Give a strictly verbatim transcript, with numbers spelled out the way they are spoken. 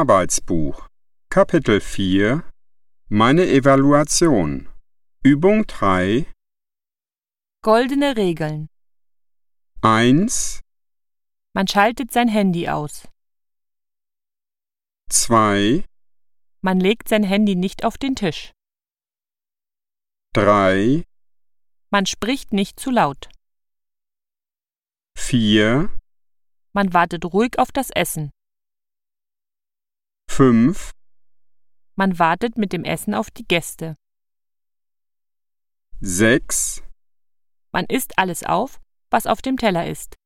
Arbeitsbuch. Kapitel vier. Meine Evaluation. Übung drei. Goldene Regeln. eins, Man schaltet sein Handy aus. zwei, Man legt sein Handy nicht auf den Tisch. drei, Man spricht nicht zu laut. vier, Man wartet ruhig auf das Essen. fünf, Man wartet mit dem Essen auf die Gäste. sechs, Man isst alles auf, was auf dem Teller ist.